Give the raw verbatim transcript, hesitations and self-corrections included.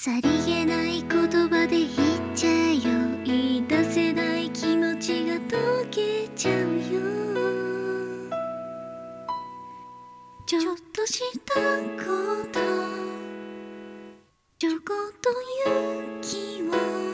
さりげない言葉で言っちゃえよ、言い出せない気持ちが溶けちゃうよ。ちょっとしたことちょこっと勇気を